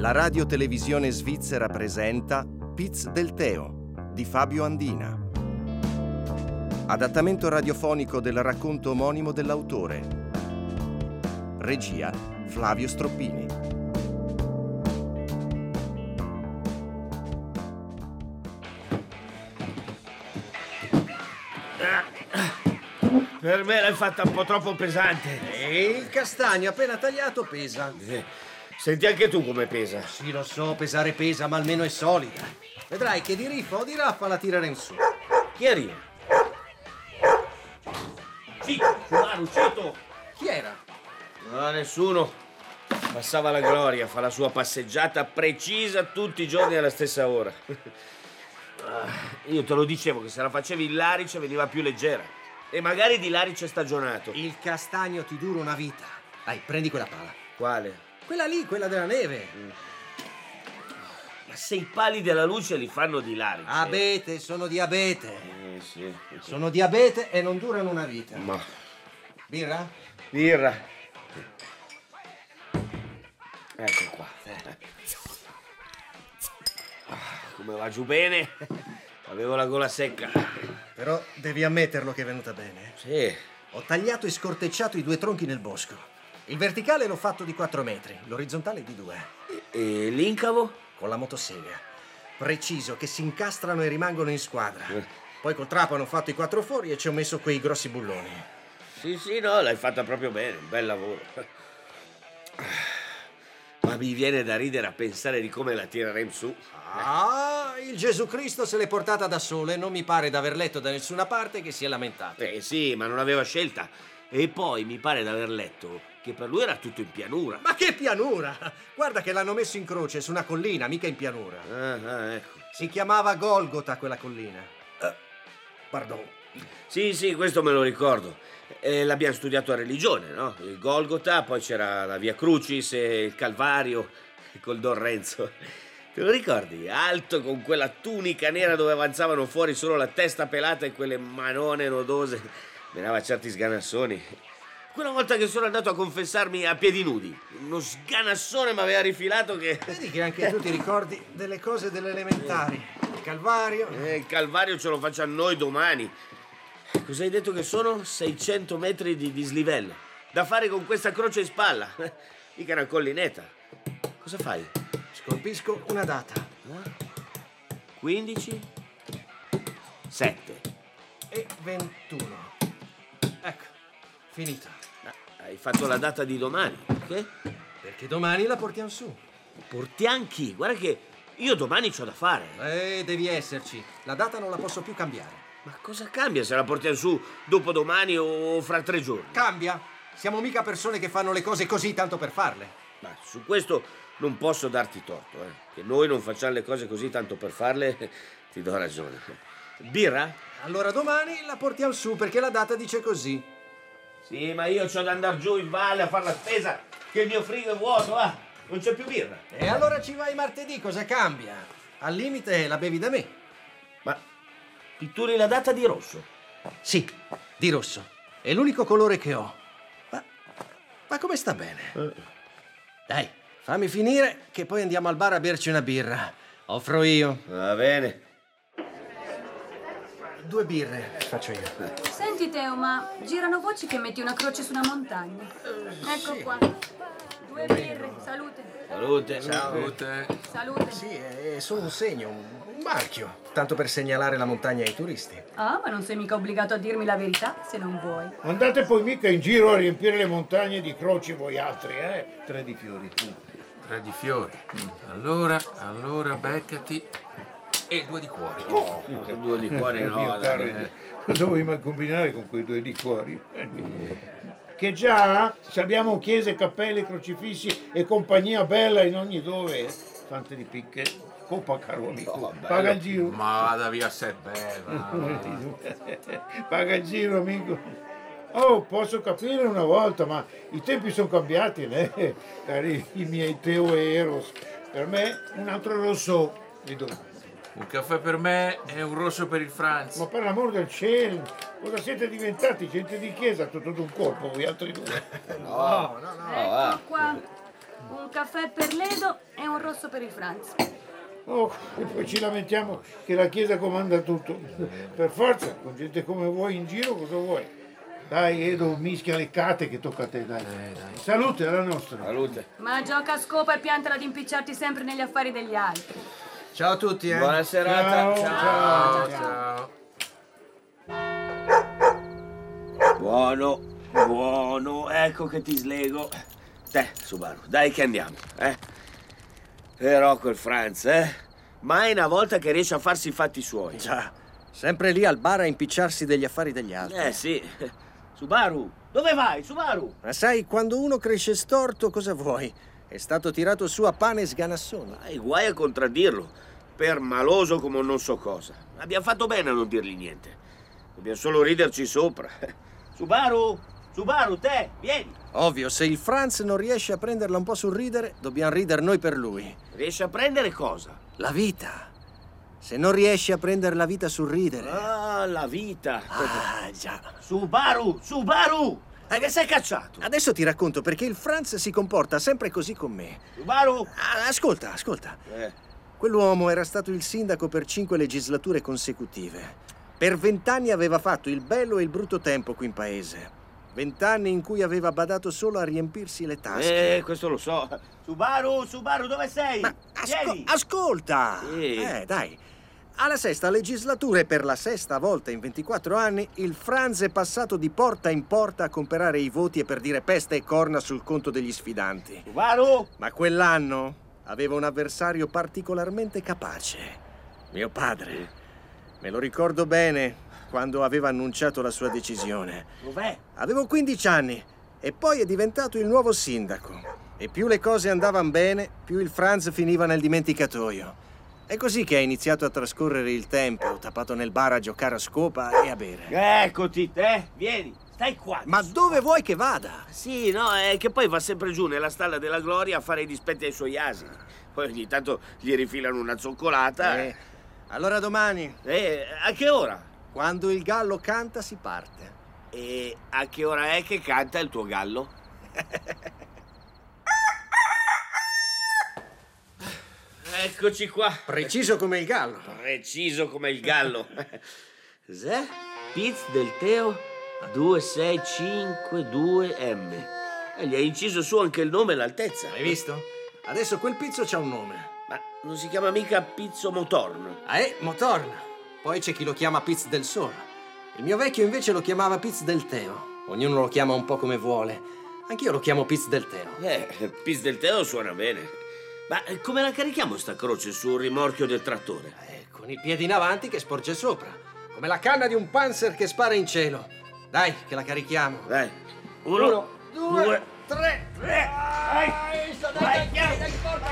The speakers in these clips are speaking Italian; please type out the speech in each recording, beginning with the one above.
La radio-televisione svizzera presenta Piz del Teo di Fabio Andina. Adattamento radiofonico del racconto omonimo dell'autore. Regia Flavio Stroppini. Per me l'hai fatta un po' troppo pesante. E il castagno appena tagliato pesa. Senti anche tu come pesa. Sì, lo so, pesare pesa, ma almeno è solida. Vedrai che di riffa o di raffa la tireremo su. Chi arriva? Zitto, uscito. Chi era? No, nessuno. Passava la Gloria, fa la sua passeggiata precisa tutti i giorni alla stessa ora. Io te lo dicevo che se la facevi in larice veniva più leggera. E magari di larice stagionato. Il castagno ti dura una vita. Dai, prendi quella pala. Quale? Quella lì, quella della neve. Ma se i pali della luce li fanno di larice. Abete, sono di abete. Sì. Sono di abete e non durano una vita. Ma... Birra? Birra. Ecco qua. Come va giù bene? Avevo la gola secca. Però devi ammetterlo che è venuta bene. Sì. Ho tagliato e scortecciato i 2 tronchi nel bosco. Il verticale l'ho fatto di 4 metri, l'orizzontale di 2. E l'incavo? Con la motosega. Preciso, che si incastrano e rimangono in squadra. Poi col trapano ho fatto i 4 fori e ci ho messo quei grossi bulloni. Sì, no, l'hai fatta proprio bene, un bel lavoro. Ma mi viene da ridere a pensare di come la tireremo su. Ah, il Gesù Cristo se l'è portata da solo e non mi pare d'aver letto da nessuna parte che si è lamentato. Sì, ma non aveva scelta. E poi mi pare d'aver letto che per lui era tutto in pianura. Ma che pianura! Guarda che l'hanno messo in croce su una collina, mica in pianura. Ecco. Si chiamava Golgota quella collina. Pardon. Sì, questo me lo ricordo. L'abbiamo studiato a religione, no? Il Golgota, poi c'era la Via Crucis e il Calvario col Don Renzo. Te lo ricordi? Alto con quella tunica nera dove avanzavano fuori solo la testa pelata e quelle manone nodose. Menava certi sganassoni. Quella volta che sono andato a confessarmi a piedi nudi, uno sganassone mi aveva rifilato che... Vedi che anche tu ti ricordi delle cose delle elementari. Il Calvario. Il Calvario ce lo facciamo noi domani. Cosa hai detto che sono? 600 metri di dislivello. Da fare con questa croce in spalla. Mica una collinetta. Cosa fai? Scolpisco una data. 15 7 e 21. Ecco, finita. Hai fatto la data di domani. Che? Perché domani la portiamo su. Portiamo chi? Guarda che io domani c'ho da fare. Devi esserci. La data non la posso più cambiare. Ma cosa cambia se la portiamo su dopodomani o fra 3 giorni? Cambia. Siamo mica persone che fanno le cose così tanto per farle. Ma su questo non posso darti torto, Che noi non facciamo le cose così tanto per farle, ti do ragione. Birra? Allora domani la portiamo su perché la data dice così. Sì, ma io c'ho da andare giù in valle a fare la spesa, che il mio frigo è vuoto, non c'è più birra. E allora ci vai martedì, cosa cambia? Al limite la bevi da me. Ma pitturi la data di rosso? Sì, di rosso. È l'unico colore che ho. Ma come sta bene? Dai, fammi finire che poi andiamo al bar a berci una birra. Offro io. Va bene. 2 birre faccio io. Senti Teo, ma girano voci che metti una croce su una montagna. Ecco sì. qua. 2 birre, salute. Salute. Salute. Sì, è solo un segno, un marchio. Tanto per segnalare la montagna ai turisti. Ah, ma non sei mica obbligato a dirmi la verità se non vuoi. Andate poi mica in giro a riempire le montagne di croci voi altri, 3 di fiori. 3 di fiori. Allora, beccati. E 2 di cuori. 2 di cuore no. Mio caro, cosa vuoi mai combinare con quei 2 liquori? Che già se abbiamo chiese, cappelle, crocifissi e compagnia bella in ogni dove. Tante di picche. Coppa, caro amico. Paga il giro. Ma vada via, sei bella. Paga il giro, amico. Oh, posso capire una volta, ma i tempi sono cambiati, cari i miei Teo e Eros. Per me un altro rosso. Un caffè per me e un rosso per il Franz. Ma per l'amor del cielo, cosa siete diventati? Gente di chiesa tutto d'un colpo, voi altri 2. No. Ecco qua. Un caffè per l'Edo e un rosso per il Franz. Oh, e poi ci lamentiamo che la Chiesa comanda tutto. Per forza, con gente come voi in giro, cosa vuoi? Dai, Edo, mischia le cate che tocca a te, dai. Salute alla nostra. Salute. Ma gioca a scopa e piantala di impicciarti sempre negli affari degli altri. Ciao a tutti, eh. Buona serata. Ciao. Buono, buono, ecco che ti slego. Te, Subaru, dai che andiamo, Però quel Franz, mai una volta che riesce a farsi i fatti suoi. Già, sempre lì al bar a impicciarsi degli affari degli altri. Sì. Subaru, dove vai, Subaru? Ma sai, quando uno cresce storto, cosa vuoi? È stato tirato su a pane e sganassoni. Hai guai a contraddirlo, per maloso come non so cosa. Abbiamo fatto bene a non dirgli niente. Dobbiamo solo riderci sopra. Subaru, te, vieni. Ovvio, se il Franz non riesce a prenderla un po' sul ridere, dobbiamo ridere noi per lui. Riesci a prendere cosa? La vita. Se non riesci a prendere la vita sul ridere... Ah, la vita. Ah, già. Subaru! Che sei cacciato? Adesso ti racconto perché il Franz si comporta sempre così con me. Subaru! Ascolta. Quell'uomo era stato il sindaco per 5 legislature consecutive. Per 20 anni aveva fatto il bello e il brutto tempo qui in paese. 20 anni in cui aveva badato solo a riempirsi le tasche. Questo lo so. Subaru, dove sei? Ma Vieni! ascolta! Sì. Dai. Alla 6ª legislatura e per la 6ª volta in 24 anni, il Franz è passato di porta in porta a comprare i voti e per dire peste e corna sul conto degli sfidanti. Subaru! Ma quell'anno aveva un avversario particolarmente capace. Mio padre. Me lo ricordo bene quando aveva annunciato la sua decisione. Dov'è? Avevo 15 anni e poi è diventato il nuovo sindaco. E più le cose andavano bene, più il Franz finiva nel dimenticatoio. È così che è iniziato a trascorrere il tempo, tappato nel bar a giocare a scopa e a bere. Eccoti, te, vieni, stai qua. Ma dove vuoi che vada? Sì, no, è che poi va sempre giù nella stalla della gloria a fare i dispetti ai suoi asini. Poi ogni tanto gli rifilano una zoccolata. Allora domani, A che ora? quando il gallo canta, si parte. E a che ora è che canta il tuo gallo? Eccoci qua. Preciso come il gallo. Preciso come il gallo. Cos'è? Piz del Teo 2652M. Gli hai inciso su anche il nome e l'altezza. Hai visto? Adesso quel pizzo c'ha un nome. Ma non si chiama mica Pizzo Motorno? Motorn. Poi c'è chi lo chiama Piz del Sole. Il mio vecchio invece lo chiamava Piz del Teo. Ognuno lo chiama un po' come vuole. Anch'io lo chiamo Piz del Teo. Piz del Teo suona bene. Ma come la carichiamo sta croce sul rimorchio del trattore? Con i piedi in avanti che sporge sopra. Come la canna di un Panzer che spara in cielo. Dai, che la carichiamo. Dai. Uno, due, 3. Vai, Dai, forza.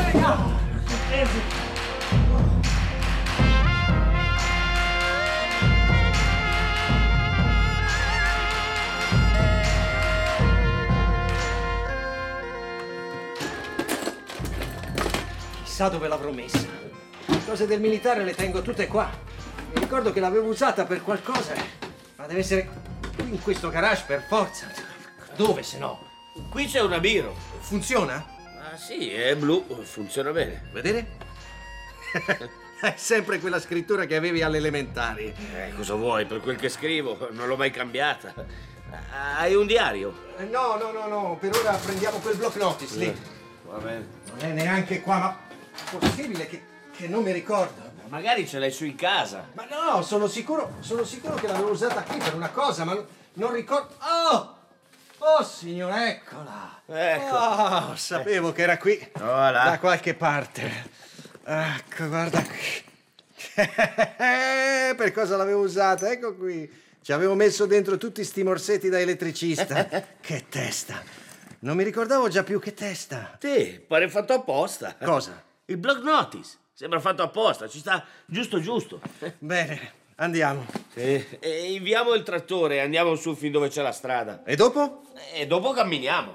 Chissà dove l'avrò messa. Le cose del militare le tengo tutte qua. Mi ricordo che l'avevo usata per qualcosa, ma deve essere qui in questo garage per forza. Dove se no? Qui c'è una biro. Funziona? Ah sì, è blu, funziona bene. Vedere? È sempre quella scrittura che avevi alle elementari. Cosa vuoi? Per quel che scrivo, non l'ho mai cambiata. Hai un diario? No. Per ora prendiamo quel block notice lì. Va bene. Non è neanche qua, ma possibile che non mi ricordo. Magari ce l'hai su in casa. Ma no, sono sicuro che l'avevo usata qui per una cosa, ma non ricordo. Oh, signora, eccola. Ecco. Oh, sapevo che era qui. Voilà. Da qualche parte. Ecco, guarda qui. Per cosa l'avevo usata? Ecco qui. Ci avevo messo dentro tutti sti morsetti da elettricista. Che testa. Non mi ricordavo già più che testa. Sì, pare fatto apposta. Cosa? Il block notice. Sembra fatto apposta, ci sta giusto. Bene, andiamo. Sì. E inviamo il trattore e andiamo su fin dove c'è la strada. E dopo? E dopo camminiamo.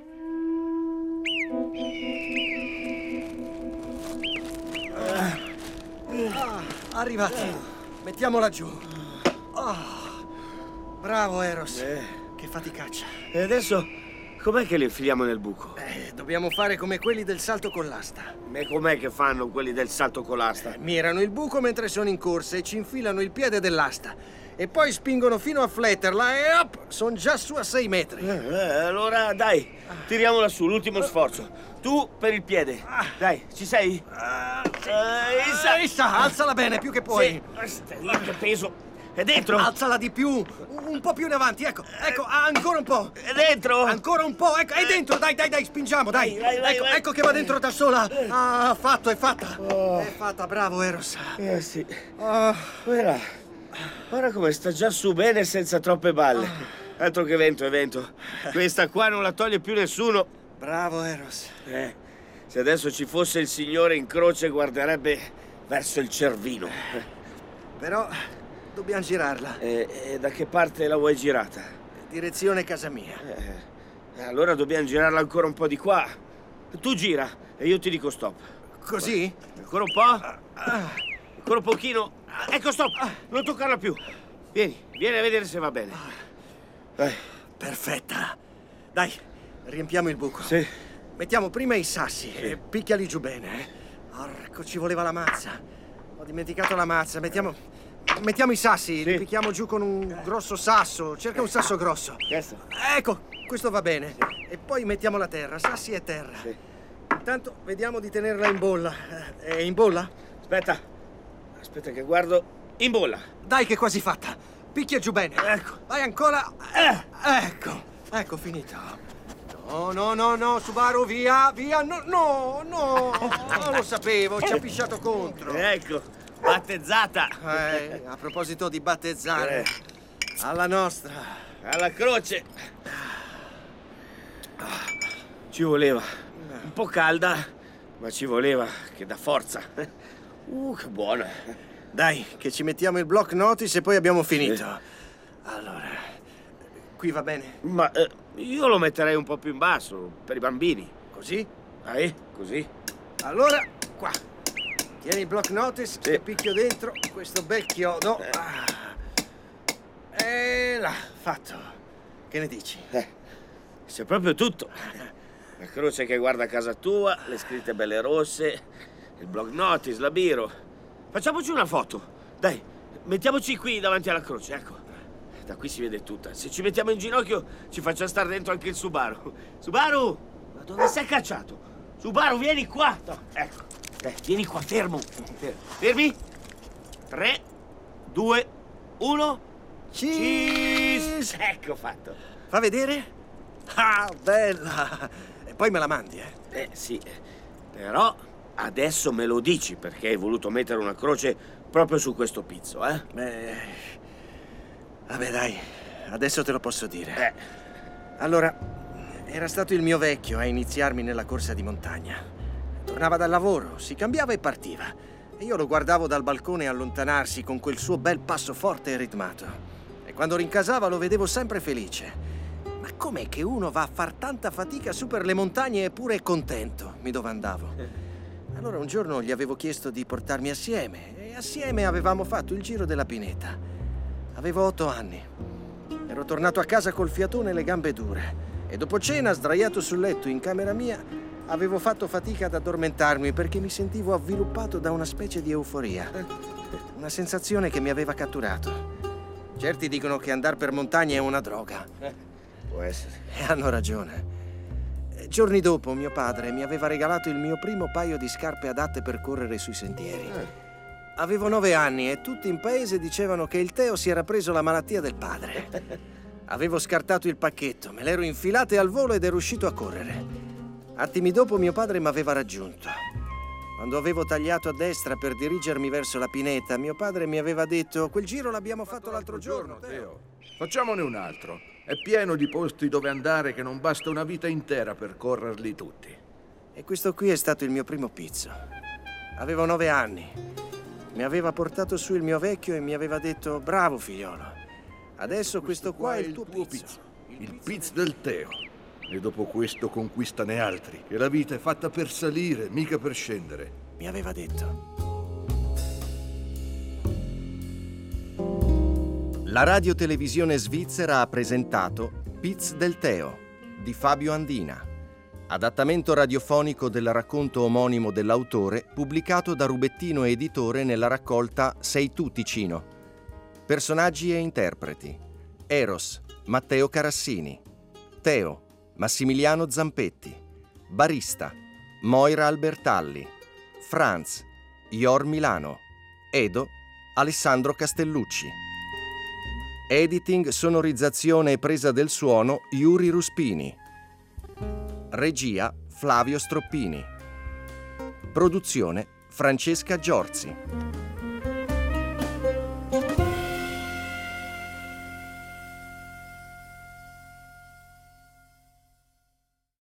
Arrivati. Mettiamola giù. Bravo, Eros. Che faticaccia. E adesso com'è che le infiliamo nel buco? Dobbiamo fare come quelli del salto con l'asta. E com'è che fanno quelli del salto con l'asta? Mirano il buco mentre sono in corsa e ci infilano il piede dell'asta. E poi spingono fino a fletterla e hop, sono già su a 6 metri. Allora dai, tiriamola su, l'ultimo sforzo. Tu per il piede. Dai, ci sei? Issa, alzala bene, più che puoi. Sì. Che peso. È dentro? Alzala di più, un po' più in avanti, ecco, ancora un po'. È dentro? Ancora un po', ecco, è dentro, dai, spingiamo, dai. Vai. Ecco che va dentro da sola. È fatta. È fatta, bravo Eros. Sì. Guarda come sta già su bene senza troppe balle. Altro che vento è vento. Questa qua non la toglie più nessuno. Bravo Eros. Se adesso ci fosse il signore in croce guarderebbe verso il Cervino. Però dobbiamo girarla. E da che parte la vuoi girata? Direzione casa mia. Allora dobbiamo girarla ancora un po' di qua. Tu gira e io ti dico stop. Così? Ancora un po'? Ancora un pochino? Ecco, stop! Non toccarla più. Vieni a vedere se va bene. Perfetta. Dai, riempiamo il buco. Sì. Mettiamo prima i sassi e picchiali giù bene. Porco, ci voleva la mazza. Ho dimenticato la mazza. Mettiamo i sassi, li picchiamo giù con un grosso sasso. Cerca un sasso grosso. Questo? Ecco, questo va bene. E poi mettiamo la terra, sassi e terra. Sì. Intanto vediamo di tenerla in bolla. È in bolla? Aspetta che guardo. In bolla. Dai che è quasi fatta. Picchia giù bene. Ecco. Vai ancora. Ecco, finito. No, Subaru, via. No, lo sapevo, ci ha pisciato contro. Ecco, battezzata. A proposito di battezzare, alla nostra. Alla croce. Ci voleva. Un po' calda, ma ci voleva, che dà forza. Che buona. Dai, che ci mettiamo il block notice e poi abbiamo finito. Allora, qui va bene? Ma io lo metterei un po' più in basso, per i bambini. Così? Dai, così. Allora, qua. Tieni il block notice e picchio dentro questo bel chiodo. E là, fatto. Che ne dici? C'è proprio tutto. La croce che guarda a casa tua, le scritte belle rosse, il block notice, la biro. Facciamoci una foto. Dai, mettiamoci qui davanti alla croce, ecco. Da qui si vede tutta. Se ci mettiamo in ginocchio ci faccia stare dentro anche il Subaru. Subaru! Ma dove sei cacciato? Subaru, vieni qua! No, ecco. Vieni qua, fermo. Fermi. 3, 2, 1. Cheese! Ecco fatto. Fa vedere? Ah, bella! E poi me la mandi, Sì. Però adesso me lo dici perché hai voluto mettere una croce proprio su questo pizzo, Vabbè, dai, adesso te lo posso dire. Allora, era stato il mio vecchio a iniziarmi nella corsa di montagna. Tornava dal lavoro, si cambiava e partiva. E io lo guardavo dal balcone allontanarsi con quel suo bel passo forte e ritmato. E quando rincasava lo vedevo sempre felice. Ma com'è che uno va a far tanta fatica su per le montagne eppure è contento? Mi domandavo. Allora un giorno gli avevo chiesto di portarmi assieme e assieme avevamo fatto il giro della pineta. Avevo 8 anni. Ero tornato a casa col fiatone e le gambe dure e dopo cena, sdraiato sul letto in camera mia, avevo fatto fatica ad addormentarmi perché mi sentivo avviluppato da una specie di euforia. Una sensazione che mi aveva catturato. Certi dicono che andare per montagna è una droga. Può essere. E hanno ragione. Giorni dopo mio padre mi aveva regalato il mio primo paio di scarpe adatte per correre sui sentieri. Avevo 9 anni e tutti in paese dicevano che il Teo si era preso la malattia del padre. Avevo scartato il pacchetto, me l'ero infilato al volo ed ero uscito a correre. Attimi dopo mio padre mi aveva raggiunto. Quando avevo tagliato a destra per dirigermi verso la pineta, mio padre mi aveva detto: quel giro l'abbiamo fatto l'altro giorno, Teo. Facciamone un altro. È pieno di posti dove andare che non basta una vita intera per correrli tutti. E questo qui è stato il mio primo pizzo. Avevo 9 anni. Mi aveva portato su il mio vecchio e mi aveva detto: bravo figliolo, adesso questo qua è il tuo pizzo. Il pizzo del Teo. E dopo questo conquistane altri, che la vita è fatta per salire, mica per scendere. Mi aveva detto. La radiotelevisione svizzera ha presentato Piz del Teo di Fabio Andina. Adattamento radiofonico del racconto omonimo dell'autore, pubblicato da Rubettino Editore nella raccolta Sei tu Ticino. Personaggi e interpreti: Eros, Matteo Carassini; Teo, Massimiliano Zampetti; Barista, Moira Albertalli; Franz, Ior Milano; Edo, Alessandro Castellucci. Editing, sonorizzazione e presa del suono, Yuri Ruspini. Regia, Flavio Stroppini. Produzione, Francesca Giorzi.